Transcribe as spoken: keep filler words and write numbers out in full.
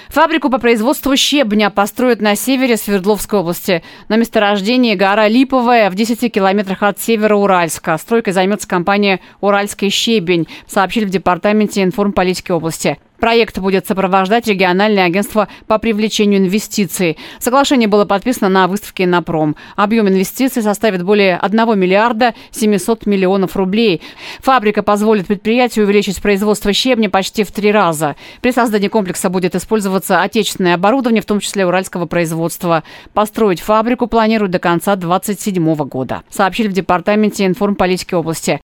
Фабрику по производству щебня построят на севере Свердловской области. На месторождении гора Липовая в десяти километрах от Североуральска. Стройкой займется компания «Уральский щебень», сообщили в департаменте информполитики области. Проект будет сопровождать региональное агентство по привлечению инвестиций. Соглашение было подписано на выставке «Иннопром». Объем инвестиций составит более одного миллиарда семисот миллионов рублей. Фабрика позволит предприятию увеличить производство щебня почти в три раза. При создании комплекса будет использоваться отечественное оборудование, в том числе уральского производства. Построить фабрику планируют до конца две тысячи двадцать седьмого года, сообщили в департаменте информполитики области.